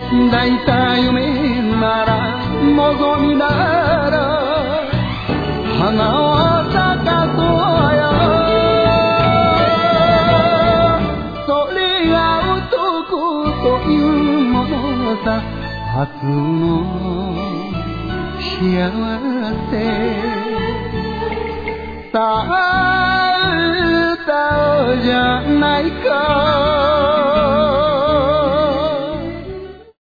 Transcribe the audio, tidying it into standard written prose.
抱いた夢なら望みなら花を咲かそうよ。それが男というものさ、初の幸せ。さあ歌おうじゃないか。